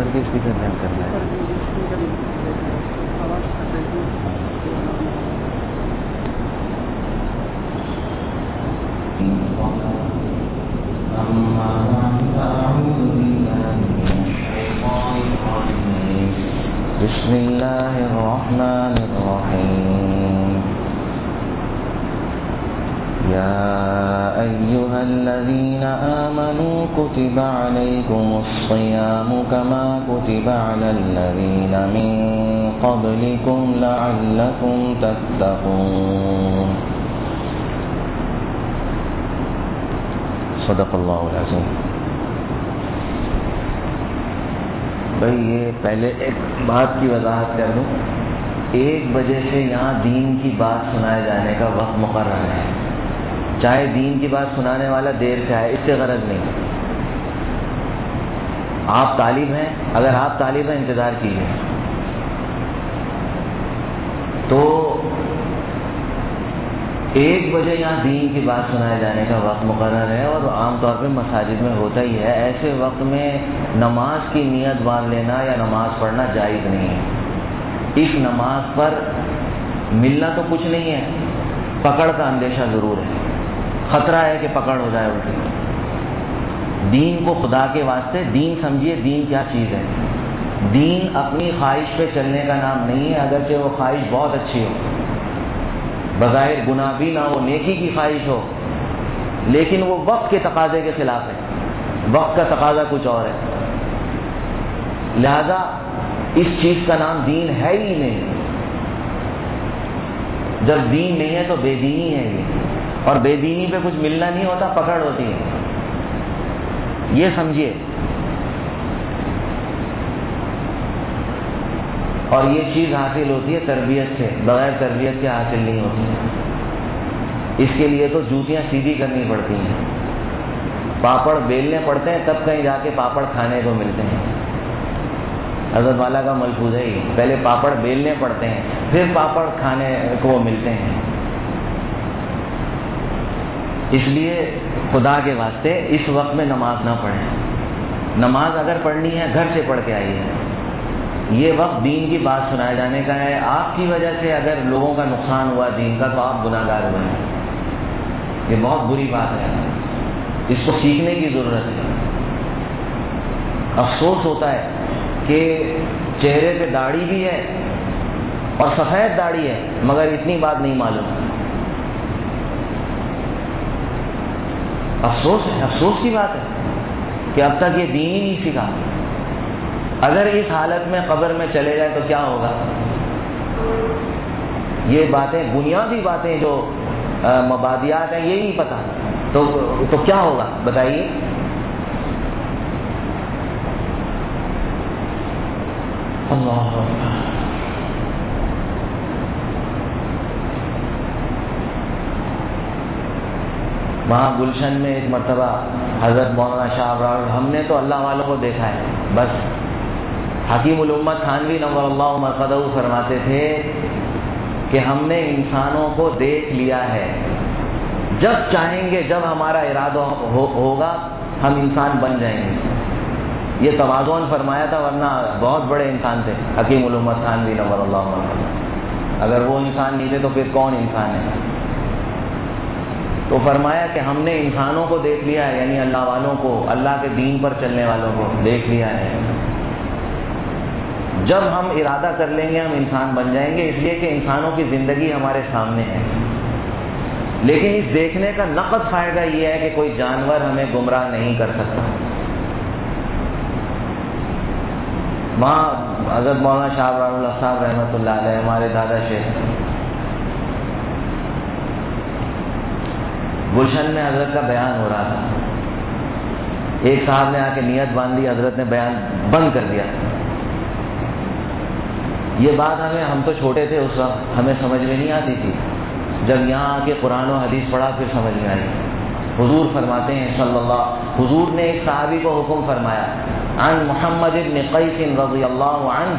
پڑھ کے اسپیکر بند کرنا ہے. بسم اللہ الرحمن الرحیم. یا ایہا الذین آمنوا کتب علیکم الصیام کما کتب علی الذین من قبلکم لعلکم تتقون. صدق اللہ العظیم. بھائی یہ پہلے ایک بات کی وضاحت کر دوں. 1 بجے سے یہاں دین کی بات سنائے جانے کا وقت مقرر ہے. چاہے دین کی بات سنانے والا دیر سے آئے، اس سے غرض نہیں. آپ طالب ہیں، اگر آپ طالب ہیں انتظار کیجیے. تو 1 بجے یہاں دین کی بات سنائے جانے کا وقت مقرر ہے، اور عام طور پہ مساجد میں ہوتا ہی ہے. ایسے وقت میں نماز کی نیت باندھ لینا یا نماز پڑھنا جائز نہیں ہے. اس نماز پر ملنا تو کچھ نہیں ہے، پکڑ کا اندیشہ ضرور ہے. خطرہ ہے کہ پکڑ ہو جائے الٹی. دین کو خدا کے واسطے دین سمجھیے. دین کیا چیز ہے؟ دین اپنی خواہش پہ چلنے کا نام نہیں ہے، اگرچہ وہ خواہش بہت اچھی ہو، بظاہر گناہ بھی نہ ہو، نیکی کی خواہش ہو، لیکن وہ وقت کے تقاضے کے خلاف ہے. وقت کا تقاضا کچھ اور ہے. لہذا اس چیز کا نام دین ہے ہی نہیں. جب دین نہیں ہے تو بے دینی ہے یہ، اور بے دینی پہ کچھ ملنا نہیں ہوتا، پکڑ ہوتی ہے. یہ سمجھیے. اور یہ چیز حاصل ہوتی ہے تربیت سے، بغیر تربیت کے حاصل نہیں ہوتی. اس کے لیے تو جوتیاں سیدھی کرنی پڑتی ہیں، پاپڑ بیلنے پڑتے ہیں، تب کہیں جا کے پاپڑ کھانے کو ملتے ہیں. حضرت والا کا ملفوظ ہے ہی، پہلے پاپڑ بیلنے پڑتے ہیں، پھر پاپڑ کھانے کو ملتے ہیں. اس لیے خدا کے واسطے اس وقت میں نماز نہ پڑھیں. نماز اگر پڑھنی ہے گھر سے پڑھ کے آئیے. یہ وقت دین کی بات سنائے جانے کا ہے. آپ کی وجہ سے اگر لوگوں کا نقصان ہوا دین کا، تو آپ گناہ گار ہوئے ہیں. یہ بہت بری بات ہے، اس کو سیکھنے کی ضرورت ہے. افسوس ہوتا ہے کہ چہرے پہ داڑھی بھی ہے اور سفید داڑھی ہے، مگر اتنی بات نہیں معلوم. افسوس ہے، افسوس کی بات ہے کہ اب تک یہ دین ہی نہیں سیکھا. اگر اس حالت میں قبر میں چلے جائے تو کیا ہوگا؟ یہ باتیں، بنیادی باتیں جو مبادیات ہیں، یہ نہیں پتہ تو کیا ہوگا بتائیے. اللہ وہاں گلشن میں ایک مرتبہ حضرت مولانا شاہ ابرار، ہم نے تو اللہ والوں کو دیکھا ہے بس. حکیم الامت تھانوی نور اللہ مرقدہ فرماتے تھے کہ ہم نے انسانوں کو دیکھ لیا ہے، جب چاہیں گے، جب ہمارا ارادہ ہوگا ہم انسان بن جائیں گے. یہ تواضعاً فرمایا تھا، ورنہ بہت بڑے انسان تھے حکیم الامت تھانوی نور اللہ مرقدہ. اگر وہ انسان نہیں تھے تو پھر کون انسان ہے؟ تو فرمایا کہ ہم نے انسانوں کو دیکھ لیا ہے، یعنی اللہ والوں کو، اللہ کے دین پر چلنے والوں کو دیکھ لیا ہے. جب ہم ارادہ کر لیں گے ہم انسان بن جائیں گے، اس لیے کہ انسانوں کی زندگی ہمارے سامنے ہے. لیکن اس دیکھنے کا نقد فائدہ یہ ہے کہ کوئی جانور ہمیں گمراہ نہیں کر سکتا. وہاں حضرت مولانا شاہ ابرار اللہ صاحب رحمۃ اللہ علیہ، ہمارے دادا شیخ، گلشن میں حضرت کا بیان ہو رہا تھا. ایک صاحب نے آ کے نیت باندھی، حضرت نے بیان بند کر دیا. یہ بات ہم تو چھوٹے تھے اس وقت، ہمیں سمجھ میں نہیں آتی تھی. جب یہاں آ کے قرآن و حدیث پڑھا پھر سمجھ میں آئی. حضور فرماتے ہیں صلی اللہ، حضور نے ایک صحابی کو حکم فرمایا، عن محمد بن قیس رضی اللہ عنہ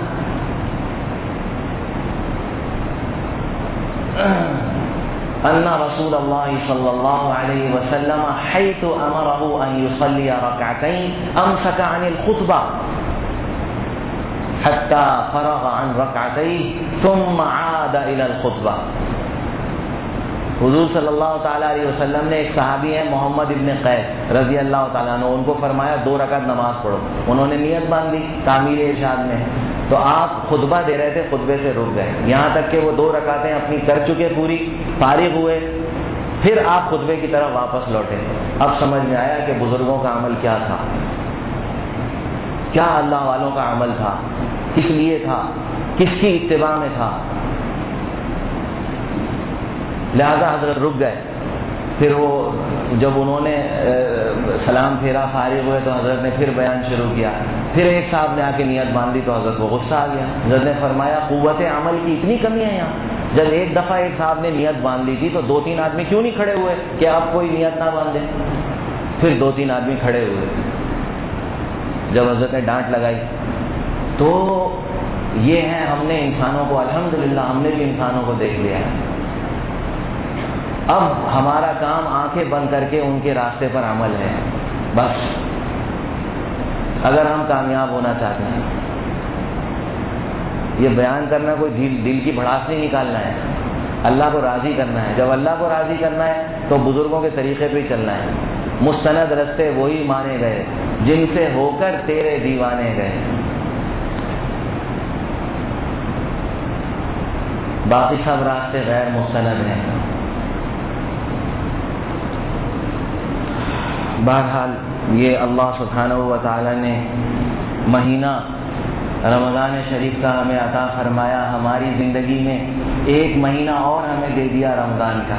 ان رسول اللہ صلی اللہ علیہ وسلم حیث امرہ ان یصلی رکعتین امسک عن الخطبہ. حتى فرغ عن ركعتيه ثم عاد الى الخطبہ. حضور صلی اللہ تعالیٰ علیہ وسلم نے، ایک صحابی ہیں محمد ابن قیس رضی اللہ تعالیٰ عنہ، ان کو فرمایا 2 رکعت نماز پڑھو. انہوں نے نیت باندھ لی تعمیل ارشاد میں، تو آپ خطبہ دے رہے تھے، خطبے سے رک گئے یہاں تک کہ وہ 2 رکعتیں اپنی کر چکے، پوری فارغ ہوئے، پھر آپ خطبے کی طرف واپس لوٹے. اب سمجھ میں آیا کہ بزرگوں کا عمل کیا تھا، کیا اللہ والوں کا عمل تھا، کس لیے تھا، کس کی اتباع میں تھا. لہذا حضرت رک گئے. پھر وہ جب انہوں نے سلام پھیرا، فارغ ہوئے، تو حضرت نے پھر بیان شروع کیا. پھر ایک صاحب نے آ کے نیت باندھی تو حضرت کو غصہ آ گیا. حضرت نے فرمایا قوت عمل کی اتنی کمی ہے یہاں. جب ایک دفعہ ایک صاحب نے نیت باندھ لی تھی تو 2-3 آدمی کیوں نہیں کھڑے ہوئے کہ آپ کوئی نیت نہ باندھے؟ پھر 2-3 آدمی کھڑے ہوئے. جب حضرت نے ڈانٹ لگائی تو یہ ہے، ہم نے انسانوں کو الحمدللہ ہم نے بھی انسانوں کو دیکھ لیا ہے. اب ہمارا کام آنکھیں بند کر کے ان کے راستے پر عمل ہے بس. اگر ہم کامیاب ہونا چاہتے ہیں، یہ بیان کرنا کوئی دل کی بھڑاس نہیں نکالنا ہے، اللہ کو راضی کرنا ہے. جب اللہ کو راضی کرنا ہے تو بزرگوں کے طریقے پہ ہی چلنا ہے. مستند رستے وہی مانے گئے جن سے ہو کر تیرے دیوانے گئے. باقی سب راستے غیر مستند ہیں. بہرحال یہ اللہ سبحانہ و تعالی نے مہینہ رمضان شریف کا ہمیں عطا فرمایا. ہماری زندگی میں ایک مہینہ اور ہمیں دے دیا رمضان کا.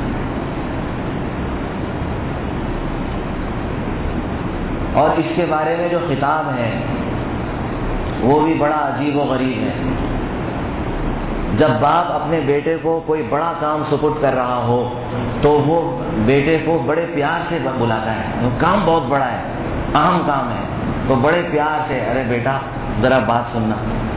اور اس کے بارے میں جو خطاب ہے وہ بھی بڑا عجیب و غریب ہے. جب باپ اپنے بیٹے کو کوئی بڑا کام سپرد کر رہا ہو تو وہ بیٹے کو بڑے پیار سے بلاتا ہے. وہ کام بہت بڑا ہے، اہم کام ہے، تو بڑے پیار سے، ارے بیٹا ذرا بات سننا،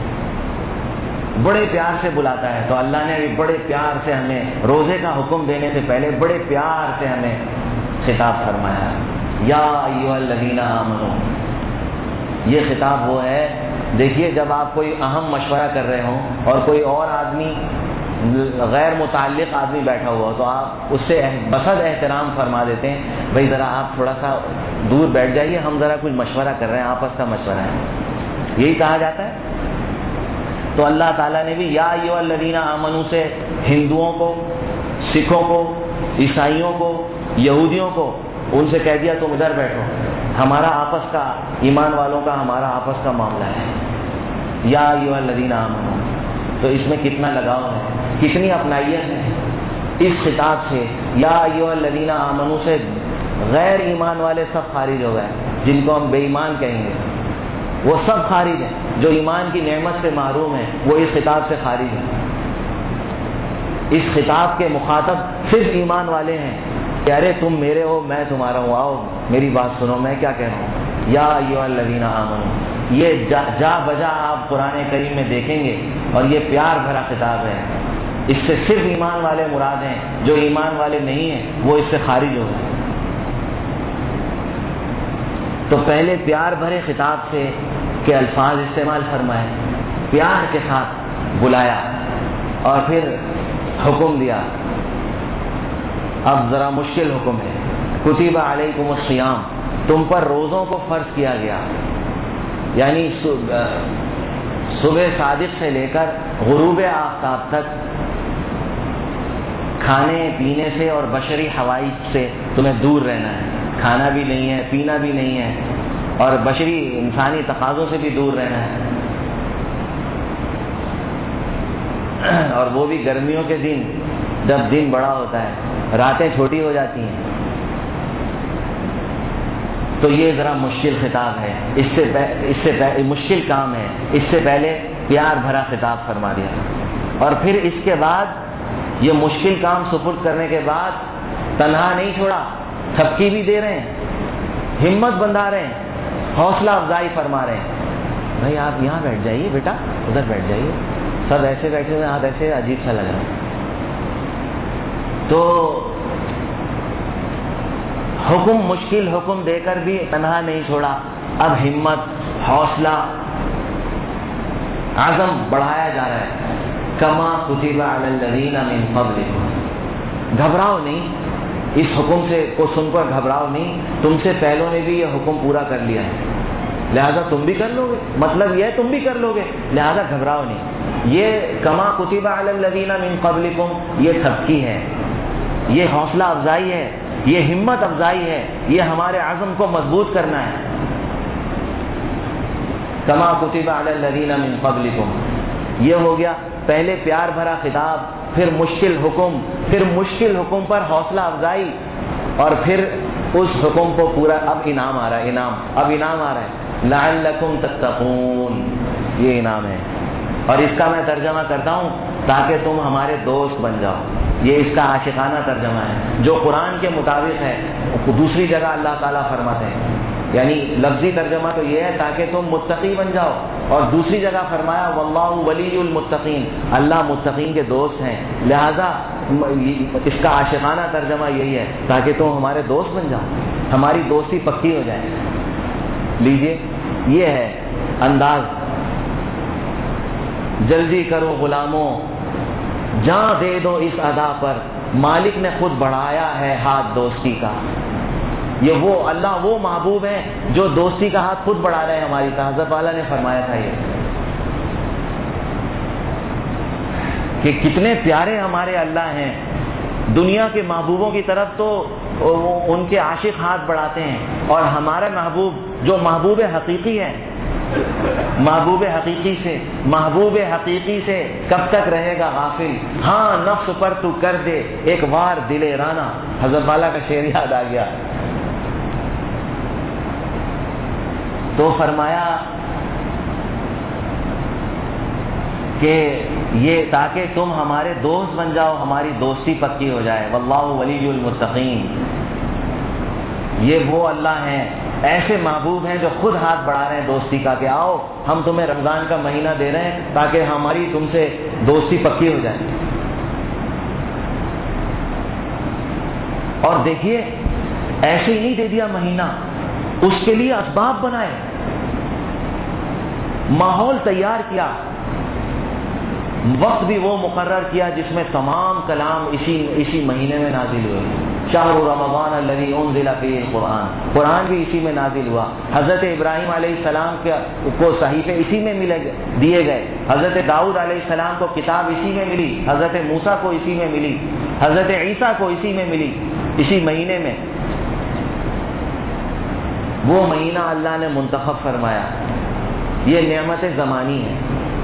بڑے پیار سے بلاتا ہے. تو اللہ نے بھی بڑے پیار سے ہمیں روزے کا حکم دینے سے پہلے بڑے پیار سے ہمیں خطاب فرمایا، یا ایھا الذین آمنوا. یہ خطاب وہ ہے، دیکھیے جب آپ کوئی اہم مشورہ کر رہے ہوں اور کوئی اور آدمی غیر متعلق آدمی بیٹھا ہوا تو آپ اس سے بسد احترام فرما دیتے ہیں، بھائی ذرا آپ تھوڑا سا دور بیٹھ جائیے، ہم ذرا کچھ مشورہ کر رہے ہیں، آپس کا مشورہ ہے، یہی کہا جاتا ہے. تو اللہ تعالیٰ نے بھی یا ایھا الذین آمنوا سے ہندوؤں کو، سکھوں کو، عیسائیوں کو، یہودیوں کو ان سے کہہ دیا تم ادھر بیٹھو. ہمارا آپس کا، ایمان والوں کا ہمارا آپس کا معاملہ ہے. یا ایھا الذین آمنوا، تو اس میں کتنا لگاؤ ہے، کتنی اپنائیت ہے اس خطاب سے. یا ایھا الذین آمنوا سے غیر ایمان والے سب خارج ہو گئے، جن کو ہم بے ایمان کہیں گے وہ سب خارج ہیں. جو ایمان کی نعمت سے محروم ہیں وہ اس خطاب سے خارج ہیں. اس خطاب کے مخاطب صرف ایمان والے ہیں کہ ارے تم میرے ہو میں تمہارا ہوں، آؤ میری بات سنو میں کیا کہہ رہا ہوں. یا ایھا الذین آمنوا، یہ جا بجا آپ قرآن کریم میں دیکھیں گے اور یہ پیار بھرا خطاب ہے. اس سے صرف ایمان والے مراد ہیں، جو ایمان والے نہیں ہیں وہ اس سے خارج ہو گئے. تو پہلے پیار بھرے خطاب سے کے الفاظ استعمال فرمائے، پیار کے ساتھ بلایا اور پھر حکم دیا. اب ذرا مشکل حکم ہے، کتب علیکم الصیام، تم پر روزوں کو فرض کیا گیا. یعنی صبح صادق سے لے کر غروب آفتاب تک کھانے پینے سے اور بشری حوائج سے تمہیں دور رہنا ہے. کھانا بھی نہیں ہے، پینا بھی نہیں ہے، اور بشری انسانی تقاضوں سے بھی دور رہنا ہے. اور وہ بھی گرمیوں کے دن جب دن بڑا ہوتا ہے، راتیں چھوٹی ہو جاتی ہیں. تو یہ ذرا مشکل خطاب ہے، اس سے مشکل کام ہے. اس سے پہلے پیار بھرا خطاب فرما دیا، اور پھر اس کے بعد یہ مشکل کام سپرد کرنے کے بعد تنہا نہیں چھوڑا، تھپکی بھی دے رہے ہیں، ہمت بندھا رہے ہیں، حوصلہ افزائی فرما رہے ہیں. بھائی آپ یہاں بیٹھ جائیے، بیٹا ادھر بیٹھ جائیے، سب ایسے بیٹھے ہوئے آپ ایسے عجیب سا لگ رہا ہے. تو حکم مشکل حکم دے کر بھی تنہا نہیں چھوڑا. اب ہمت، حوصلہ عزم بڑھایا جا رہا ہے. کما کتب علی الذین من قبلکم، گھبراؤ نہیں اس حکم سے کو سن کر، گھبراؤ نہیں، تم سے پہلوں نے بھی یہ حکم پورا کر لیا ہے، لہذا تم بھی کر لو گے. مطلب یہ ہے تم بھی کر لو گے، لہذا گھبراؤ نہیں. یہ کما کتب علی الذین من قبلکم یہ تذکیہ ہے، یہ حوصلہ افزائی ہے، یہ ہمت افزائی ہے، یہ ہمارے عزم کو مضبوط کرنا ہے. کما کتب علی الذین من قبلکم، یہ ہو گیا پہلے پیار بھرا خطاب، پھر مشکل حکم، پھر مشکل حکم پر حوصلہ افزائی، اور پھر اس حکم کو پورا. اب انعام آ رہا ہے، اب انعام آ رہا ہے، لعلکم تتقون، یہ انعام ہے. اور اس کا میں ترجمہ کرتا ہوں تاکہ تم ہمارے دوست بن جاؤ. یہ اس کا عاشقانہ ترجمہ ہے جو قرآن کے مطابق ہے. دوسری جگہ اللہ تعالیٰ فرماتے ہیں، یعنی لفظی ترجمہ تو یہ ہے تاکہ تم متقی بن جاؤ، اور دوسری جگہ فرمایا واللہ ولی المتقین، اللہ متقین کے دوست ہیں. لہذا اس کا عاشقانہ ترجمہ یہی ہے تاکہ تم ہمارے دوست بن جاؤ، ہماری دوستی پکی ہو جائے. لیجئے یہ ہے انداز. جلدی کرو غلاموں، جاں دے دو اس ادا پر، مالک نے خود بڑھایا ہے ہاتھ دوستی کا. یہ وہ اللہ وہ محبوب ہیں جو دوستی کا ہاتھ خود بڑھا رہے ہیں ہماری. حضرت والا نے فرمایا تھا یہ کہ کتنے پیارے ہمارے اللہ ہیں. دنیا کے محبوبوں کی طرف تو ان کے عاشق ہاتھ بڑھاتے ہیں، اور ہمارا محبوب جو محبوب حقیقی ہے، محبوب حقیقی سے کب تک رہے گا غافل. ہاں نفس پر تو کر دے ایک وار دل رانا. حضرت والا کا شعر یاد آ گیا. تو فرمایا کہ یہ تاکہ تم ہمارے دوست بن جاؤ، ہماری دوستی پکی ہو جائے. واللہ ولی المتقین، یہ وہ اللہ ہیں، ایسے محبوب ہیں جو خود ہاتھ بڑھا رہے ہیں دوستی کا کہ آؤ ہم تمہیں رمضان کا مہینہ دے رہے ہیں تاکہ ہماری تم سے دوستی پکی ہو جائے. اور دیکھیے ایسے ہی نہیں دے دیا مہینہ، اس کے لیے اسباب بنائے، ماحول تیار کیا، وقت بھی وہ مقرر کیا جس میں تمام کلام اسی مہینے میں نازل ہوئے. شہر رمضان الذی انزل فیہ القرآن، قرآن بھی اسی میں نازل ہوا. حضرت ابراہیم علیہ السلام کو صحیفے اسی میں دیے گئے. حضرت داؤد علیہ السلام کو کتاب اسی میں ملی، حضرت موسیٰ کو اسی میں ملی، حضرت عیسیٰ کو اسی میں ملی، اسی مہینے میں. وہ مہینہ اللہ نے منتخب فرمایا. یہ نعمت زمانی ہے.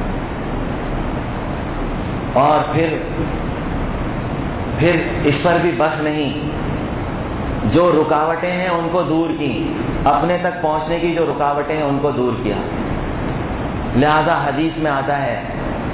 اور پھر اس پر بھی بس نہیں، جو رکاوٹیں ہیں ان کو دور کی، اپنے تک پہنچنے کی جو رکاوٹیں ہیں ان کو دور کیا. لہذا حدیث میں آتا ہے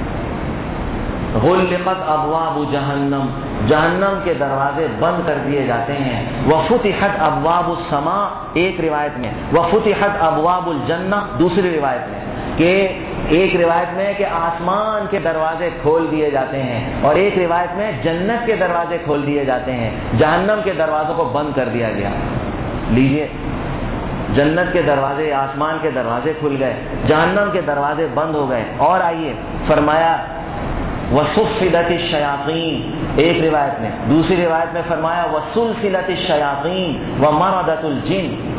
غلقت ابواب جہنم، جہنم کے دروازے بند کر دیے جاتے ہیں. وفتحت ابواب السماء ایک روایت میں، وفتحت ابواب الجنہ دوسری روایت میں، کہ ایک روایت میں کہ آسمان کے دروازے کھول دیے جاتے ہیں، اور ایک روایت میں جنت کے دروازے کھول دیے جاتے ہیں، جہنم کے دروازوں کو بند کر دیا گیا. لیجئے جنت کے دروازے، آسمان کے دروازے کھل گئے، جہنم کے دروازے بند ہو گئے. اور آئیے فرمایا وَصُفِّدَتِ الشَّيَاطِينَ ایک روایت میں، دوسری روایت میں فرمایا وَسُلْسِلَتِ الشَّيَاطِينَ وَمَرَدَتُ الْجِنِّ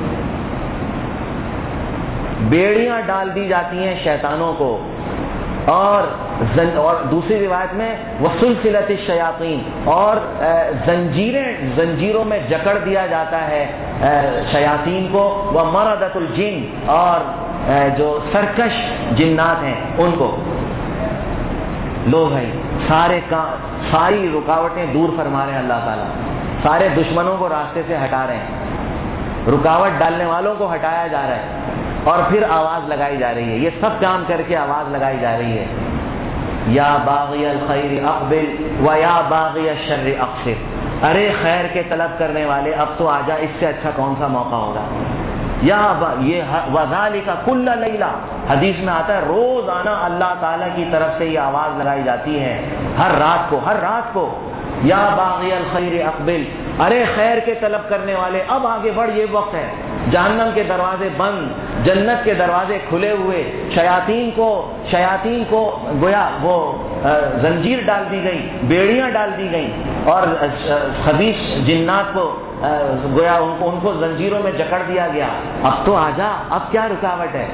بیڑیاں ڈال دی جاتی ہیں شیطانوں کو، اور دوسری روایت میں وَسُلْسِلَتِ الشَّيَاطِينَ اور زنجیروں میں جکڑ دیا جاتا ہے شیاطین کو. وَمَرَدَتُ الْجِنِّ اور جو سرکش جنات ہیں ان کو. لو بھائی ساری رکاوٹیں دور فرما رہے ہیں اللہ تعالیٰ، سارے دشمنوں کو راستے سے ہٹا رہے ہیں، رکاوٹ ڈالنے والوں کو ہٹایا جا رہا ہے، اور پھر آواز لگائی جا رہی ہے. یہ سب کام کر کے آواز لگائی جا رہی ہے یا باغی الخیر اقبل و یا باغی الشر اقصر. ارے خیر کے طلب کرنے والے اب تو آجا، اس سے اچھا کون سا موقع ہوگا. یا یہ وذالک کل لیلہ حدیث میں آتا ہے روزانہ اللہ تعالیٰ کی طرف سے یہ آواز لگائی جاتی ہے ہر رات کو یا باغی الخیر اقبل، ارے خیر کے طلب کرنے والے اب آگے بڑھ، یہ وقت ہے. جہنم کے دروازے بند، جنت کے دروازے کھلے ہوئے، شیاطین کو گویا وہ زنجیر ڈال دی گئی، بیڑیاں ڈال دی گئیں، اور خبیث جنات کو گویا ان کو زنجیروں میں جکڑ دیا گیا۔ اب تو آجا، اب کیا رکاوٹ ہے؟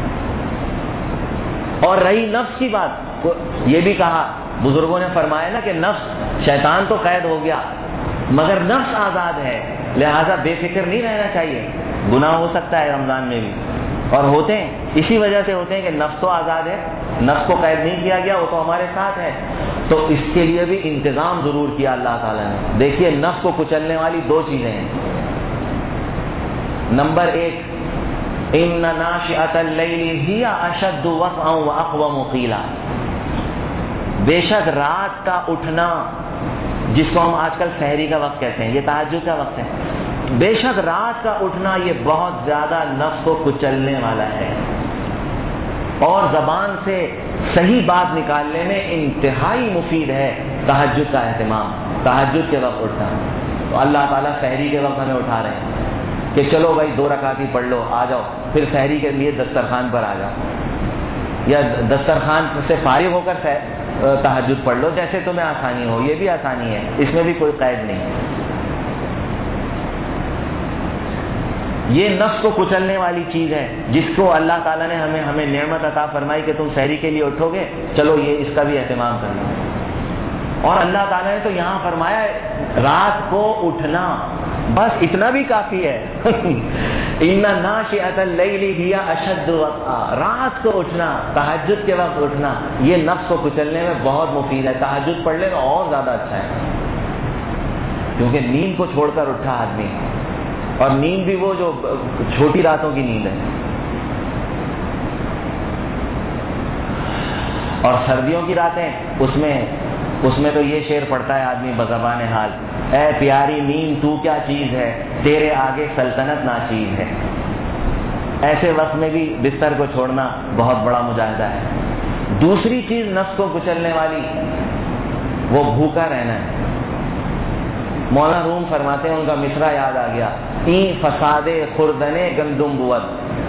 اور رہی نفس کی بات، یہ بھی کہا بزرگوں نے فرمایا نا کہ نفس، شیطان تو قید ہو گیا مگر نفس آزاد ہے، لہذا بے فکر نہیں رہنا چاہیے۔ گناہ ہو سکتا ہے رمضان میں بھی، اور ہوتے ہیں، اسی وجہ سے ہوتے ہیں کہ نفس تو آزاد ہے، نفس کو قید نہیں کیا گیا، وہ تو ہمارے ساتھ ہے۔ تو اس کے لیے بھی انتظام ضرور کیا اللہ تعالیٰ نے۔ دیکھیے نفس کو کچلنے والی دو چیزیں ہیں۔ نمبر 1، ان ناشئۃ اللیل ہی اشد وطئا واقوم قیلا، بے شک رات کا اٹھنا، جس کو ہم آج کل سحری کا وقت کہتے ہیں، یہ تہجد کا وقت ہے، بے شک رات کا اٹھنا یہ بہت زیادہ نفس کو کچلنے والا ہے، اور زبان سے صحیح بات نکالنے میں انتہائی مفید ہے تہجد کا اہتمام، تہجد کے وقت اٹھنا۔ تو اللہ تعالیٰ سحری کے وقت ہمیں اٹھا رہے ہیں کہ چلو بھائی 2 رکعت ہی پڑھ لو، آ جاؤ، پھر سحری کے لیے دسترخوان پر آ جاؤ، یا دسترخوان سے فارغ ہو کر تہجد پڑھ لو، جیسے تمہیں آسانی ہو، یہ بھی آسانی ہے، اس میں بھی کوئی قید نہیں۔ یہ نفس کو کچلنے والی چیز ہے جس کو اللہ تعالیٰ نے ہمیں نعمت عطا فرمائی کہ تم سحری کے لیے اٹھو گے، چلو یہ اس کا بھی اہتمام کر لو۔ اور اللہ تعالیٰ نے تو یہاں فرمایا رات کو اٹھنا، بس اتنا بھی کافی ہے۔ ان ناشئۃ اللیل ہی اشد وطئا، رات کو اٹھنا، تہجد کے وقت اٹھنا، یہ نفس کو کچلنے میں بہت مفید ہے۔ تہجد پڑھ لے تو اور زیادہ اچھا ہے، کیونکہ نیند کو چھوڑ کر اٹھا آدمی، اور نیند بھی وہ جو چھوٹی راتوں کی نیند ہے۔ اور سردیوں کی راتیں، اس میں تو یہ شعر پڑھتا ہے آدمی بزبان حال، اے پیاری نیند تو کیا چیز ہے، تیرے آگے سلطنت ناچیز ہے۔ ایسے وقت میں بھی بستر کو چھوڑنا بہت بڑا مجاہدہ ہے۔ دوسری چیز نفس کو کچلنے والی، وہ بھوکا رہنا ہے۔ مولانا روم فرماتے ہیں، ان کا مصرع یاد آ گیا، این فساد خوردنے گندم بود،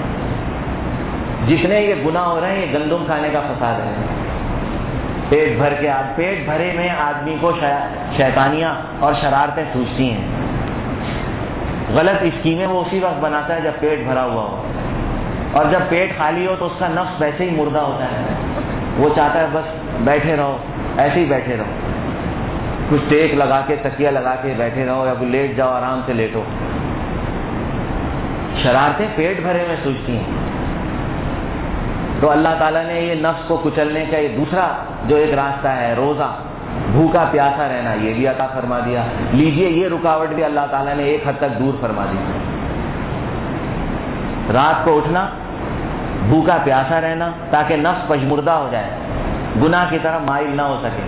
جتنے یہ گناہ ہو رہے ہیں یہ گندم کھانے کا فساد ہے۔ پیٹ بھرے میں آدمی کو شیطانیاں اور شرارتیں سوچتی ہیں، غلط اسکیمیں وہ اسی وقت بناتا ہے جب پیٹ بھرا ہوا ہو، اور جب پیٹ خالی ہو تو اس کا نفس ویسے ہی مردہ ہوتا ہے، وہ چاہتا ہے بس بیٹھے رہو، ایسے ہی بیٹھے رہو، کچھ ٹیک لگا کے تکیہ لگا کے بیٹھے رہو، یا کوئی لیٹ جاؤ، آرام سے لیٹو۔ شرارتیں پیٹ بھرے میں سوچتی ہیں۔ تو اللہ تعالیٰ نے یہ نفس کو کچلنے کا یہ دوسرا جو ایک راستہ ہے، روزہ، بھوکا پیاسا رہنا، یہ بھی عطا فرما دیا۔ لیجئے یہ رکاوٹ بھی اللہ تعالیٰ نے ایک حد تک دور فرما دی۔ رات کو اٹھنا، بھوکا پیاسا رہنا، تاکہ نفس پشمردہ ہو جائے، گناہ کی طرف مائل نہ ہو سکے،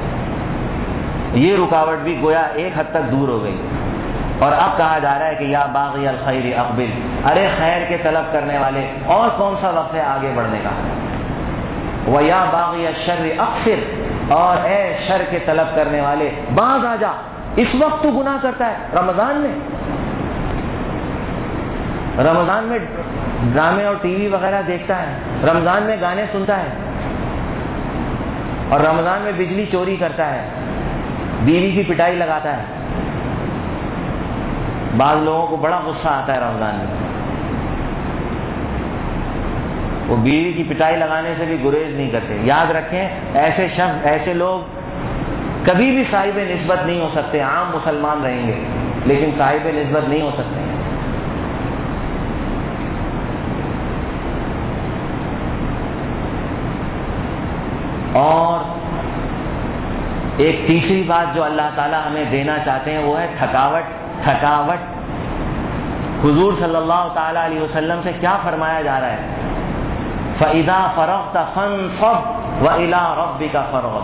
یہ رکاوٹ بھی گویا ایک حد تک دور ہو گئی۔ اور اب کہا جا رہا ہے کہ یا باغی الخیر اقبل، ارے خیر کے طلب کرنے والے، اور کون سا وقت ہے آگے بڑھنے کا؟ وَيَا بَاغِيَ الشَّرِّ أَقْصِرْ، اور اے شر کے طلب کرنے والے باز آ جا۔ اس وقت تو گناہ کرتا ہے، رمضان میں ڈرامے اور ٹی وی وغیرہ دیکھتا ہے، رمضان میں گانے سنتا ہے، اور رمضان میں بجلی چوری کرتا ہے، بیوی کی پٹائی لگاتا ہے۔ بعض لوگوں کو بڑا غصہ آتا ہے رمضان میں، وہ بیوی کی پٹائی لگانے سے بھی گریز نہیں کرتے۔ یاد رکھیں، ایسے شخص، ایسے لوگ کبھی بھی صاحب نسبت نہیں ہو سکتے۔ عام مسلمان رہیں گے لیکن صاحب نسبت نہیں ہو سکتے۔ اور ایک تیسری بات جو اللہ تعالیٰ ہمیں دینا چاہتے ہیں وہ ہے تھکاوٹ۔ حضور صلی اللہ تعالیٰ علیہ وسلم سے کیا فرمایا جا رہا ہے؟ فَإِذَا فَرَغْتَ فَانْصَبْ وَإِلَىٰ رَبِّكَ فَارْغَب۔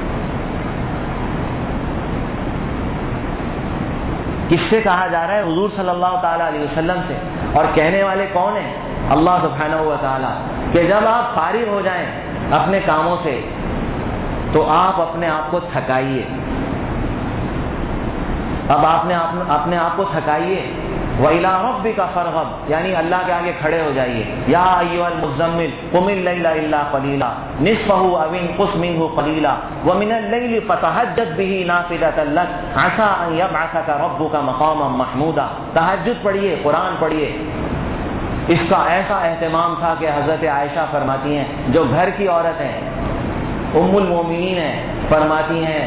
کس سے کہا جا رہا ہے؟ حضور صلی اللہ تعالیٰ علیہ وسلم سے۔ اور کہنے والے کون ہیں؟ اللہ سبحانہ و تعالیٰ، کہ جب آپ فارغ ہو جائیں اپنے کاموں سے تو آپ اپنے آپ کو تھکائیے۔ اب آپ نے اپنے آپ کو تھکائیے، وَإِلَىٰ رَبِّكَ فَارْغَب، یعنی اللہ کے آگے کھڑے ہو جائیے. یا ایھا المزمل قم الليل الا قليلا نصفه او انقص منه قليلا ومن الليل فتهجد به نافلة لك عسى ان يبعثك ربك مقاما محمودا. تہجد پڑھیے، قرآن پڑھیے. اس کا ایسا اہتمام تھا کہ حضرت عائشہ فرماتی ہیں، جو گھر کی عورت ہیں، ام المومنین ہیں، فرماتی ہیں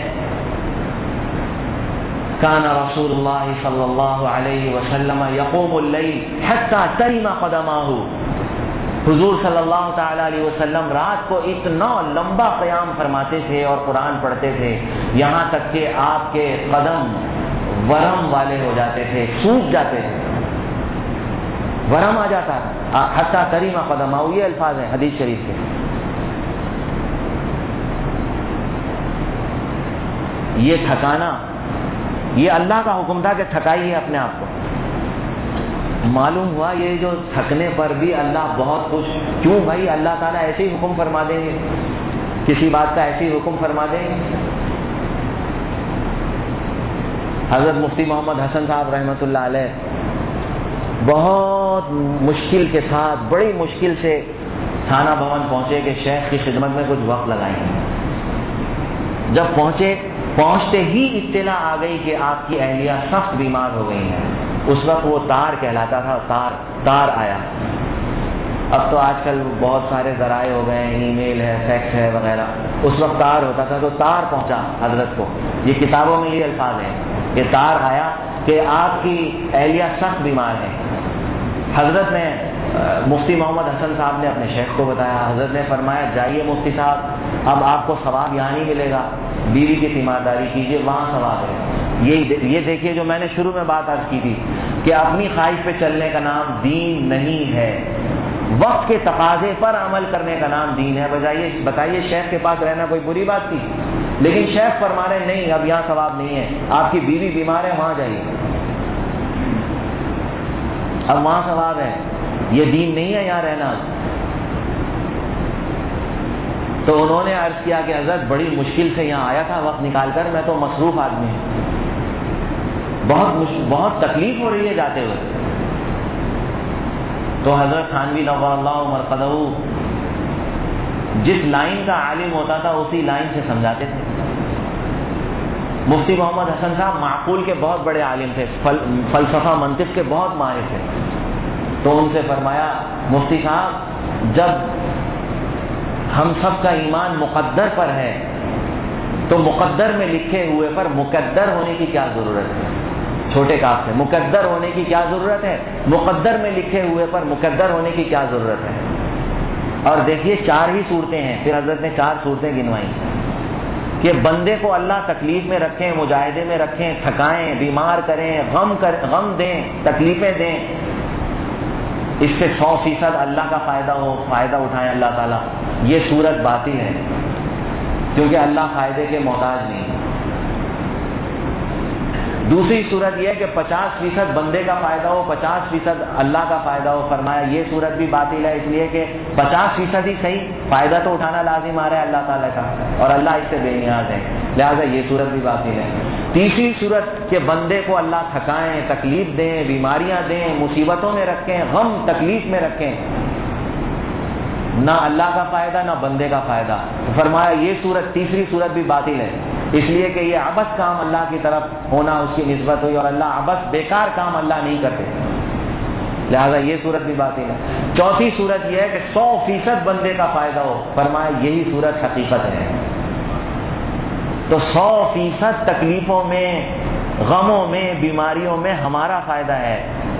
کان رسول اللہ صلی اللہ علیہ وسلم یقوم اللیل حتی ترم قدماہ. حضور صلی اللہ تعالی علیہ وسلم رات کو اتنا لمبا قیام فرماتے تھے اور قرآن پڑھتے تھے یہاں تک کہ آپ کے قدم ورم والے ہو جاتے تھے، سوکھ جاتے تھے، ورم آ جاتا تھا. حتی ترم قدماہ، یہ الفاظ ہیں حدیث شریف کے. یہ تھکانا، یہ اللہ کا حکم تھا کہ تھکائیے اپنے آپ کو. معلوم ہوا یہ جو تھکنے پر بھی اللہ بہت خوش. کیوں بھائی؟ اللہ تعالیٰ ایسے ہی حکم فرما دیں گے، کسی بات کا ایسے ہی حکم فرما دیں گے. حضرت مفتی محمد حسن صاحب رحمۃ اللہ علیہ بہت مشکل کے ساتھ، بڑی مشکل سے تھانہ بھون پہنچے کہ شیخ کی خدمت میں کچھ وقت لگائیں. جب پہنچتے ہی اطلاع آ گئی کہ آپ کی اہلیہ سخت بیمار ہو گئی ہیں. اس وقت وہ تار کہلاتا تھا، تار آیا. اب تو آج کل بہت سارے ذرائع ہو گئے ہیں، ای میل ہے، فیکس ہے وغیرہ. اس وقت تار ہوتا تھا تو تار پہنچا حضرت کو. یہ کتابوں میں یہ الفاظ ہیں کہ تار آیا کہ آپ کی اہلیہ سخت بیمار ہے. حضرت نے مفتی محمد حسن صاحب نے اپنے شیخ کو بتایا. حضرت نے فرمایا جائیے مفتی صاحب، اب آپ کو ثواب یہاں نہیں ملے گا، بیوی کی تیمارداری کیجیے، وہاں ثواب ہے. یہ دیکھیے جو میں نے شروع میں بات عرض کی تھی کہ اپنی خواہش پہ چلنے کا نام دین نہیں ہے، وقت کے تقاضے پر عمل کرنے کا نام دین ہے. بتائیے شیخ کے پاس رہنا کوئی بری بات تھی؟ لیکن شیخ فرما رہے نہیں، اب یہاں ثواب نہیں ہے، آپ کی بیوی بیمار ہے، وہاں جائیے، اب وہاں ثواب ہے. یہ دین نہیں ہے یہاں رہنا. تو انہوں نے عرض کیا کہ حضرت بڑی مشکل سے یہاں آیا تھا وقت نکال کر، میں تو مصروف آدمی ہوں، بہت تکلیف ہو رہی ہے جاتے ہوئے. تو حضرت تھانوی نور اللہ مرقدہ جس لائن کا عالم ہوتا تھا اسی لائن سے سمجھاتے تھے. مفتی محمد حسن صاحب معقول کے بہت بڑے عالم تھے، فلسفہ منطق کے بہت ماہر تھے. تو ان سے فرمایا مفتی صاحب جب ہم سب کا ایمان مقدر پر ہے تو مقدر میں لکھے ہوئے پر مقدر ہونے کی کیا ضرورت ہے؟ چھوٹے کاف سے مقدر ہونے کی کیا ضرورت ہے؟ مقدر میں لکھے ہوئے پر مقدر ہونے کی کیا ضرورت ہے؟ اور دیکھیے 4 ہی صورتیں ہیں. پھر حضرت نے 4 صورتیں گنوائیں کہ بندے کو اللہ تکلیف میں رکھیں، مجاہدے میں رکھیں، تھکائیں، بیمار کریں، غم دیں، تکلیفیں دیں. اس سے 100% اللہ کا فائدہ اٹھائیں اللہ تعالیٰ. یہ صورت باطل ہے کیونکہ اللہ فائدے کے محتاج نہیں. دوسری صورت یہ ہے کہ 50% بندے کا فائدہ ہو، 50% اللہ کا فائدہ ہو. فرمایا یہ صورت بھی باطل ہے، اس لیے کہ 50% ہی صحیح، فائدہ تو اٹھانا لازم آ رہا ہے اللہ تعالیٰ کا اور اللہ اس سے بے نیاز ہے، لہٰذا یہ صورت بھی باطل ہے. تیسری صورت کہ بندے کو اللہ تھکائیں، تکلیف دیں، بیماریاں دیں، مصیبتوں میں رکھیں، غم تکلیف میں رکھیں، نہ اللہ کا فائدہ نہ بندے کا فائدہ. فرمایا یہ صورت، تیسری صورت بھی باطل ہے، اس لیے کہ یہ عبث کام اللہ کی طرف ہونا اس کی نسبت ہوئی اور اللہ عبث بیکار کام اللہ نہیں کرتے، لہذا یہ صورت بھی باطل ہے. چوتھی صورت یہ ہے کہ 100% بندے کا فائدہ ہو. فرمایا یہی صورت حقیقت ہے. تو 100% تکلیفوں میں، غموں میں، بیماریوں میں ہمارا فائدہ ہے.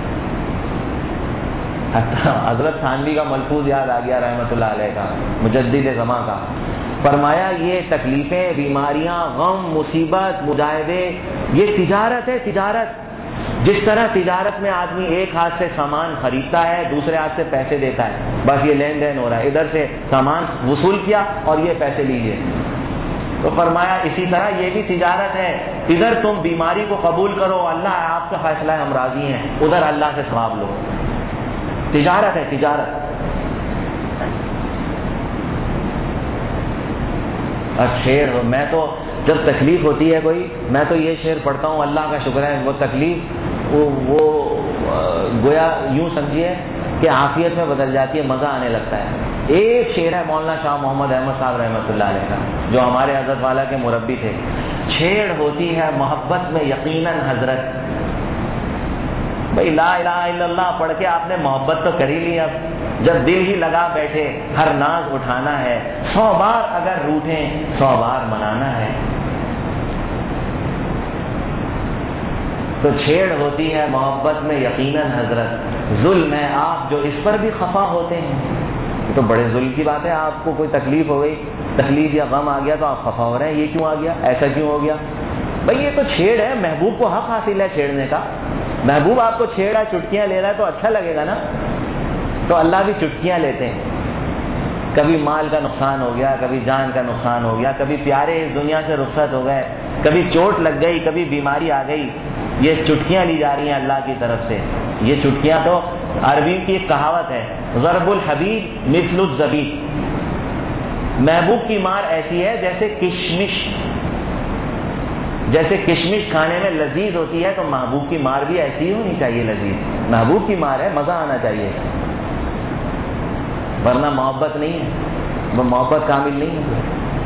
حضرت تھانوی کا ملفوظ یاد آ گیا رحمۃ اللہ علیہ کا، مجدد زماں کا. فرمایا یہ تکلیفیں، بیماریاں، غم، مصیبت، مجاہدے، یہ تجارت ہے. تجارت جس طرح تجارت میں آدمی ایک ہاتھ سے سامان خریدتا ہے، دوسرے ہاتھ سے پیسے دیتا ہے، بس یہ لین دین ہو رہا ہے، ادھر سے سامان وصول کیا اور یہ پیسے لیجیے. تو فرمایا اسی طرح یہ بھی تجارت ہے. ادھر تم بیماری کو قبول کرو، اللہ آپ کا فیصلہ ہے، ہم راضی ہیں، ادھر اللہ سے ثواب لو. تجارت ہے، تجارت. شعر میں تو جب تکلیف ہوتی ہے کوئی، میں تو یہ شعر پڑھتا ہوں، اللہ کا شکر ہے وہ تکلیف وہ گویا یوں سمجھیے کہ عافیت میں بدل جاتی ہے، مزہ آنے لگتا ہے۔ ایک شعر ہے مولانا شاہ محمد احمد صاحب رحمۃ اللہ علیہ کا، جو ہمارے حضرت والا کے مربی تھے، چھیڑ ہوتی ہے محبت میں یقیناً حضرت۔ بھائی لا الہ الا اللہ پڑھ کے آپ نے محبت تو کر ہی لی، اب جب دل ہی لگا بیٹھے ہر ناز اٹھانا ہے، 100 بار اگر روٹھیں 100 بار منانا ہے۔ تو چھیڑ ہوتی ہے محبت میں یقیناً حضرت، ظلم ہے آپ جو اس پر بھی خفا ہوتے ہیں۔ یہ تو بڑے ظلم کی بات ہے، آپ کو کوئی تکلیف ہو گئی، تکلیف یا غم آ گیا تو آپ خفا ہو رہے ہیں، یہ کیوں آ گیا، ایسا کیوں ہو گیا؟ بھائی یہ تو چھیڑ ہے، محبوب کو حق حاصل ہے چھیڑنے کا۔ محبوب آپ کو چھیڑا، چٹکیاں لے رہا ہے تو اچھا لگے گا نا۔ تو اللہ بھی چٹکیاں لیتے ہیں، کبھی مال کا نقصان ہو گیا، کبھی جان کا نقصان ہو گیا، کبھی پیارے اس دنیا سے رخصت ہو گئے، کبھی چوٹ لگ گئی، کبھی بیماری آ گئی، یہ چٹکیاں لی جا رہی ہیں اللہ کی طرف سے۔ یہ چٹکیاں تو عربی کی ایک کہاوت ہے، ضرب الحبیب مثل الزبیب، محبوب کی مار ایسی ہے جیسے کشمش، جیسے کشمش کھانے میں لذیذ ہوتی ہے تو محبوب کی مار بھی ایسی ہی ہونی چاہیے لذیذ۔ محبوب کی مار ہے، مزہ آنا چاہیے، ورنہ محبت نہیں ہے، وہ محبت کامل نہیں ہے۔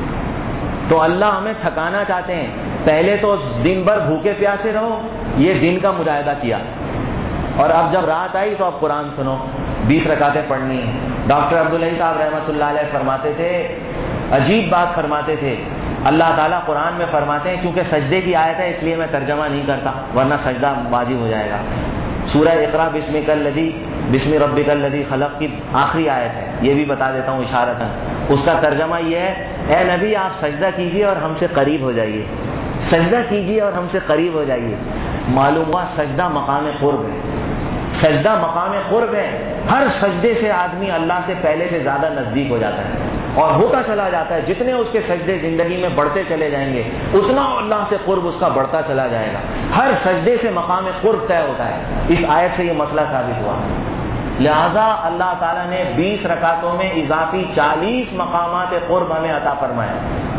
تو اللہ ہمیں تھکانا چاہتے ہیں، پہلے تو دن بھر بھوکے پیاسے رہو، یہ دن کا مجاہدہ کیا، اور اب جب رات آئی تو اب قرآن سنو، 20 رکعتیں پڑھنی ہیں۔ ڈاکٹر عبداللہ صاحب رحمۃ اللہ علیہ فرماتے تھے، عجیب بات فرماتے تھے، اللہ تعالیٰ قرآن میں فرماتے ہیں، کیونکہ سجدے کی آیت ہے اس لیے میں ترجمہ نہیں کرتا ورنہ سجدہ واجب ہو جائے گا۔ سورہ اقرا بسم ربک الذی خلق کی آخری آیت ہے، یہ بھی بتا دیتا ہوں اشارتاً، اس کا ترجمہ یہ ہے، اے نبی آپ سجدہ کیجئے اور ہم سے قریب ہو جائیے، سجدہ کیجئے اور ہم سے قریب ہو جائیے۔ معلوم ہوا سجدہ مقام قرب ہے، سجدہ مقام قرب ہے، ہر سجدے سے آدمی اللہ سے پہلے سے زیادہ نزدیک ہو جاتا ہے اور ہوتا چلا جاتا ہے، جتنے اس کے سجدے زندگی میں بڑھتے چلے جائیں گے اتنا اللہ سے قرب اس کا بڑھتا چلا جائے گا، ہر سجدے سے مقام قرب طے ہوتا ہے۔ اس آیت سے یہ مسئلہ ثابت ہوا، لہذا اللہ تعالیٰ نے 20 رکعتوں میں اضافی 40 مقامات قرب ہمیں عطا فرمایا،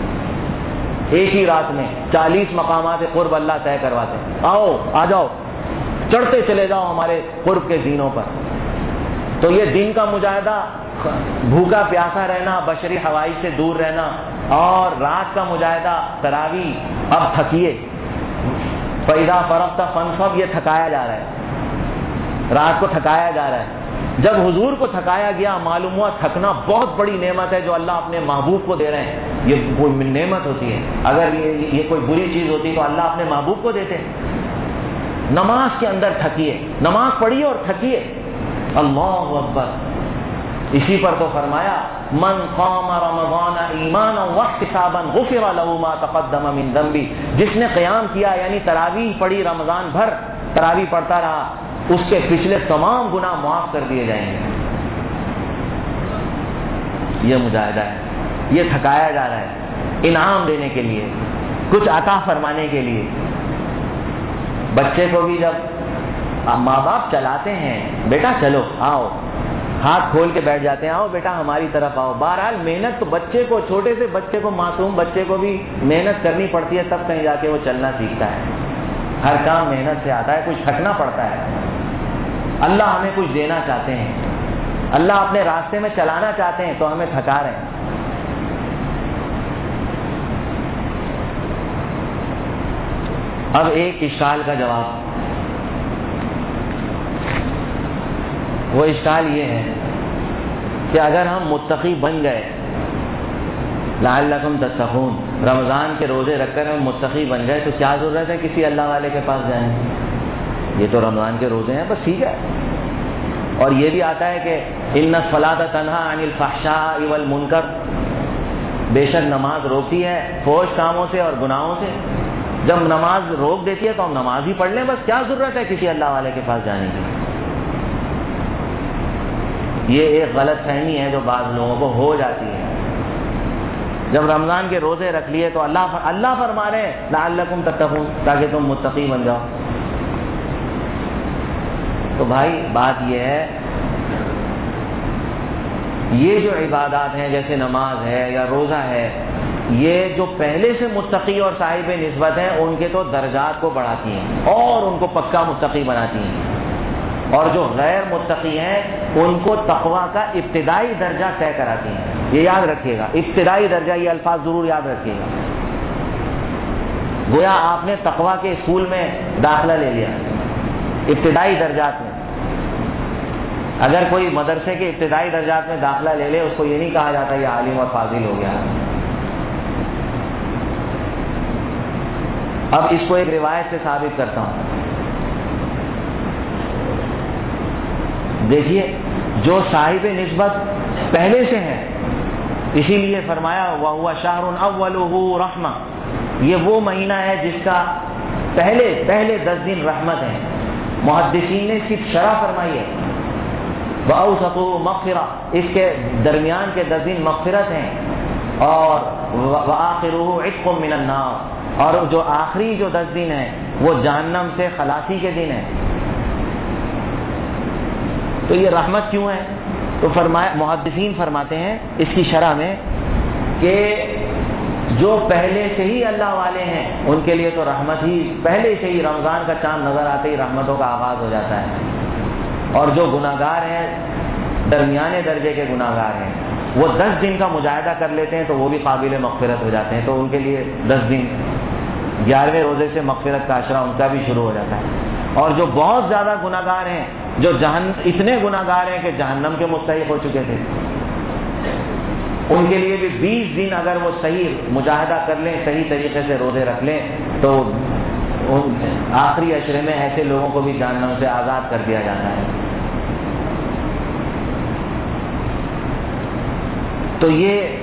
ایک ہی رات میں 40 مقامات قرب اللہ طے کرواتے ہیں، آؤ آ جاؤ، چڑھتے چلے جاؤ ہمارے قرب کے زینوں پر۔ تو یہ دن کا مجاہدہ، بھوکا پیاسا رہنا، بشری حوائج سے دور رہنا، اور رات کا مجاہدہ تراویح، اب تھکیے، فَإِذَا فَرَغْتَ فَانْصَبْ، یہ تھکایا جا رہا ہے، رات کو تھکایا جا رہا ہے۔ جب حضور کو تھکایا گیا معلوم ہوا تھکنا بہت بڑی نعمت ہے جو اللہ اپنے محبوب کو دے رہے ہیں، یہ کوئی نعمت ہوتی ہے، اگر یہ کوئی بری چیز ہوتی تو اللہ اپنے محبوب کو دیتے۔ نماز کے اندر تھکیے، نماز پڑھیے اور تھکیے، اللہ اکبر۔ اسی پر تو فرمایا من قام رمضان ایمانا واحتسابا غفر له ما تقدم من ذنبه، جس نے قیام کیا یعنی تراویح پڑھی رمضان بھر، تراویح پڑھتا رہا، اس کے پچھلے تمام گناہ معاف کر دیے جائیں گے۔ یہ مجاہدہ ہے، یہ تھکایا جا رہا ہے انعام دینے کے لیے، کچھ عطا فرمانے کے لیے۔ بچے کو بھی جب ماں باپ چلاتے ہیں، بیٹا چلو آؤ، ہاتھ کھول کے بیٹھ جاتے ہیں، آؤ بیٹا ہماری طرف آؤ۔ بہرحال محنت تو بچے کو، چھوٹے سے بچے کو، معصوم بچے کو بھی محنت کرنی پڑتی ہے، تب کہیں جا کے وہ چلنا سیکھتا ہے۔ ہر کام محنت سے آتا ہے، کچھ تھکنا پڑتا ہے۔ اللہ ہمیں کچھ دینا چاہتے ہیں، اللہ اپنے راستے میں چلانا چاہتے ہیں تو ہمیں تھکا رہے ہیں۔ اب ایک اشکال کا جواب، وہ اشکال یہ ہے کہ اگر ہم متقی بن گئے، لعلکم تتقون، رمضان کے روزے رکھ کر ہم متقی بن گئے، تو کیا ضرورت ہے کسی اللہ والے کے پاس جائیں؟ یہ تو رمضان کے روزے ہیں، بس ٹھیک ہے۔ اور یہ بھی آتا ہے کہ ان الصلاۃ تنہی عن الفحشاء والمنکر، بے شک نماز روکتی ہے فحش کاموں سے اور گناہوں سے۔ جب نماز روک دیتی ہے تو ہم نماز ہی پڑھ لیں، بس کیا ضرورت ہے کسی اللہ والے کے پاس جانے کی؟ یہ ایک غلط فہمی ہے جو بعض لوگوں کو ہو جاتی ہے۔ جب رمضان کے روزے رکھ لیے تو اللہ فرما رہے ہیں لعلکم تتقون، تاکہ تم متقی بن جاؤ۔ تو بھائی بات یہ ہے، یہ جو عبادات ہیں جیسے نماز ہے یا روزہ ہے، یہ جو پہلے سے متقی اور صاحب نسبت ہیں ان کے تو درجات کو بڑھاتی ہیں اور ان کو پکا متقی بناتی ہیں۔ اور جو غیر متقی ہیں ان کو تقویٰ کا ابتدائی درجہ طے کراتی ہیں. یہ یاد رکھیے گا، ابتدائی درجہ، یہ الفاظ ضرور یاد رکھیے گا. گویا آپ نے تقویٰ کے اسکول میں داخلہ لے لیا ابتدائی درجات میں. اگر کوئی مدرسے کے ابتدائی درجات میں داخلہ لے لے، اس کو یہ نہیں کہا جاتا یہ عالم اور فاضل ہو گیا. اب اس کو ایک روایت سے ثابت کرتا ہوں. دیکھیے، جو صاحب نسبت پہلے سے ہے، اسی لیے فرمایا وَهُوَ شَهْرٌ أَوَّلُهُ رَحْمَةٌ، یہ وہ مہینہ ہے جس کا پہلے 10 دن رحمت ہے. محدثین نے صرف شرح فرمائی ہے. وَأَوْسَطُهُ مَغْفِرَةٌ، اس کے درمیان کے 10 دن مغفرت ہیں، اور وَآخِرُهُ عِتْقٌ مِّنَ النَّارِ، اور جو آخری جو 10 دن ہیں وہ جہنم سے خلاصی کے دن ہیں. تو یہ رحمت کیوں ہے؟ تو محدثین فرماتے ہیں اس کی شرح میں کہ جو پہلے سے ہی اللہ والے ہیں ان کے لیے تو رحمت ہی، پہلے سے ہی رمضان کا چاند نظر آتے ہی رحمتوں کا آغاز ہو جاتا ہے. اور جو گناہگار ہیں، درمیانے درجے کے گناہگار ہیں، وہ 10 دن کا مجاہدہ کر لیتے ہیں تو وہ بھی قابل مغفرت ہو جاتے ہیں. تو ان کے لیے 10 دن 11ویں روزے سے مغفرت کا عشرہ ان کا بھی شروع ہو جاتا ہے. اور جو بہت زیادہ گناہگار ہیں، جو اتنے گناہگار ہیں کہ جہنم کے مستحق ہو چکے تھے، ان کے لیے بھی 20 دن اگر وہ صحیح مجاہدہ کر لیں، صحیح طریقے سے روزے رکھ لیں، تو آخری عشرے میں ایسے لوگوں کو بھی جہنم سے آزاد کر دیا جاتا ہے. تو یہ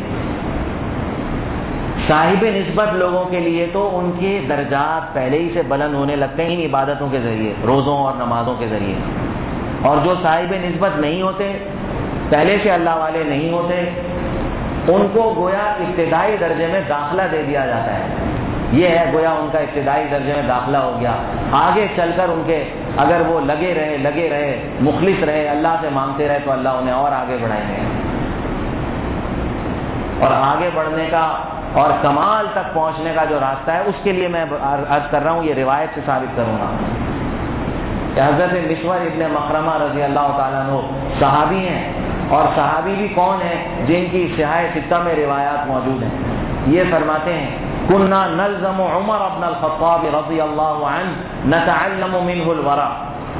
صاحب نسبت لوگوں کے لیے تو ان کے درجات پہلے ہی سے بلند ہونے لگتے ہیں ان عبادتوں کے ذریعے، روزوں اور نمازوں کے ذریعے. اور جو صاحب نسبت نہیں ہوتے، پہلے سے اللہ والے نہیں ہوتے، ان کو گویا ابتدائی درجے میں داخلہ دے دیا جاتا ہے. یہ ہے گویا ان کا ابتدائی درجے میں داخلہ ہو گیا. آگے چل کر ان کے اگر وہ لگے رہے مخلص رہے، اللہ سے مانگتے رہے، تو اللہ انہیں اور آگے بڑھائیں گے. اور آگے بڑھنے کا اور کمال تک پہنچنے کا جو راستہ ہے، اس کے لیے میں عرض کر رہا ہوں، یہ روایت سے ثابت کروں گا کہ حضرت مسور ابن مخرمہ رضی اللہ تعالیٰ عنہ صحابی ہیں. اور صحابی بھی کون ہیں؟ جن کی صحاح ستہ میں روایات موجود ہیں. یہ فرماتے ہیں كنا نلزم عمر بن الخطاب رضی اللہ عنہ نتعلم منه الورع،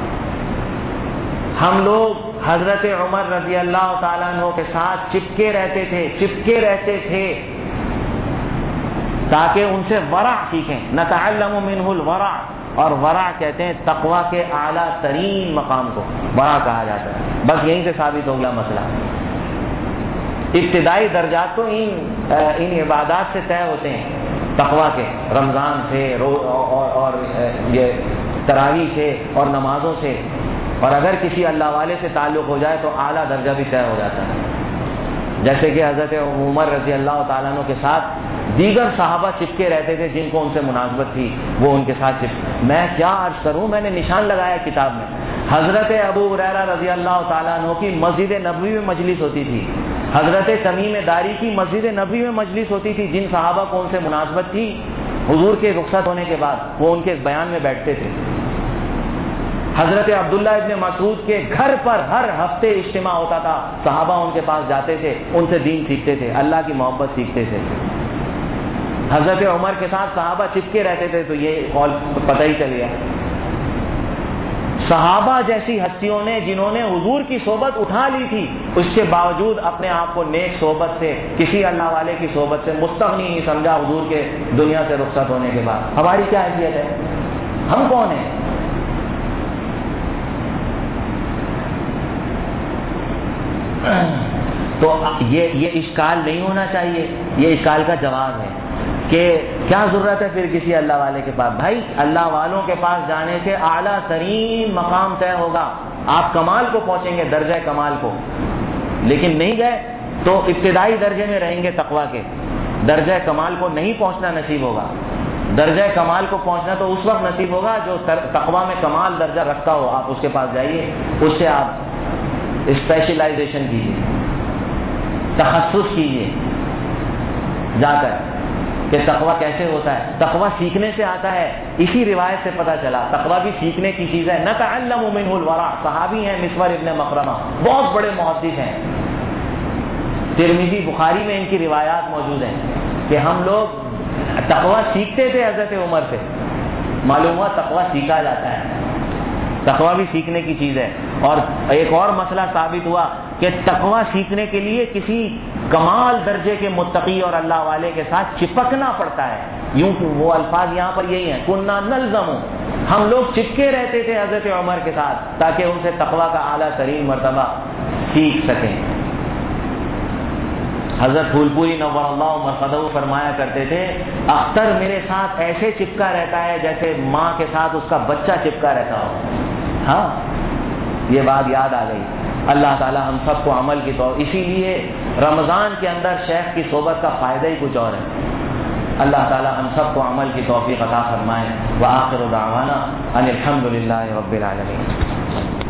ہم لوگ حضرت عمر رضی اللہ تعالیٰ عنہ کے ساتھ چپکے رہتے تھے تاکہ ان سے ورع سیکھیں. نتعلم منه الورع، اور ورع کہتے ہیں تقویٰ کے اعلیٰ ترین مقام کو ورع کہا جاتا ہے. بس یہیں سے ثابت ہو گیا مسئلہ. ابتدائی درجات تو ان عبادات سے طے ہوتے ہیں، تقویٰ کے، رمضان سے اور یہ تراویح سے اور نمازوں سے. اور اگر کسی اللہ والے سے تعلق ہو جائے تو اعلیٰ درجہ بھی طے ہو جاتا ہے. جیسے کہ حضرت عمر رضی اللہ تعالیٰ عنہ کے ساتھ دیگر صحابہ چپکے رہتے تھے جن کو ان سے مناسبت تھی، وہ ان کے ساتھ میں کیا عرض کروں، میں نے نشان لگایا کتاب میں. حضرت ابو ہریرہ رضی اللہ تعالیٰ عنہ کی مسجد نبوی میں مجلس ہوتی تھی، حضرت تمیم داری کی مسجد نبوی میں مجلس ہوتی تھی. جن صحابہ کو ان سے مناسبت تھی، حضور کے رخصت ہونے کے بعد وہ ان کے بیان میں بیٹھتے تھے. حضرت عبداللہ ابن مسعود کے گھر پر ہر ہفتے اجتماع ہوتا تھا، صحابہ ان کے پاس جاتے تھے، ان سے دین سیکھتے تھے، اللہ کی محبت سیکھتے تھے. حضرت عمر کے ساتھ صحابہ چپکے رہتے تھے، تو یہ قول پتہ ہی چل گیا. صحابہ جیسی ہستیوں نے جنہوں نے حضور کی صحبت اٹھا لی تھی، اس کے باوجود اپنے آپ کو نیک صحبت سے، کسی اللہ والے کی صحبت سے مستغنی نہیں سمجھا حضور کے دنیا سے رخصت ہونے کے بعد. ہماری کیا حیثیت ہے؟ ہم کون ہیں؟ تو یہ اشکال نہیں ہونا چاہیے. یہ اشکال کا جواب ہے کہ کیا ضرورت ہے پھر کسی اللہ والے کے پاس. بھائی اللہ والوں کے پاس جانے سے اعلیٰ ترین مقام طے ہوگا، آپ کمال کو پہنچیں گے، درجہ کمال کو. لیکن نہیں گئے تو ابتدائی درجے میں رہیں گے تقویٰ کے، درجہ کمال کو نہیں پہنچنا نصیب ہوگا. درجہ کمال کو پہنچنا تو اس وقت نصیب ہوگا جو تقویٰ میں کمال درجہ رکھتا ہو. آپ اس کے پاس جائیے، اس سے آپ اسپیشلائزیشن کیجیے، تخصص کیجیے جا کر. کہ تقویٰ کیسے ہوتا ہے. تقویٰ سیکھنے سے آتا ہے. اسی روایت سے پتہ چلا تقویٰ بھی سیکھنے کی چیز ہے. نتعلم منہ الورع، صحابی ہیں مسور ابن مخرمہ، بہت بڑے محدث ہیں. ترمذی بخاری میں ان کی روایات موجود ہیں کہ ہم لوگ تقویٰ سیکھتے تھے حضرت عمر سے. معلوم ہوا تقویٰ سیکھا جاتا ہے. تقویٰ بھی سیکھنے کی چیز ہے. اور ایک اور مسئلہ ثابت ہوا کہ تقویٰ سیکھنے کے لیے کسی کمال درجے کے متقی اور اللہ والے کے ساتھ چپکنا پڑتا ہے. یوں وہ الفاظ یہاں پر یہی ہیں، کننا نلزم، ہم لوگ چپکے رہتے تھے حضرت عمر کے ساتھ تاکہ ان سے تقویٰ کا اعلیٰ ترین مرتبہ سیکھ سکیں. حضرت پھول پوری نور اللہ مرقدہ فرمایا کرتے تھے اختر میرے ساتھ ایسے چپکا رہتا ہے جیسے ماں کے ساتھ اس کا بچہ چپکا رہتا ہو. ہاں یہ بات یاد آ گئی. اللہ تعالی ہم سب کو عمل کی توفیق، اسی لیے رمضان کے اندر شیخ کی صحبت کا فائدہ ہی کچھ اور ہے. اللہ تعالی ہم سب کو عمل کی توفیق عطا فرمائے. وآخر دعوانا ان الحمد للہ رب العالمین.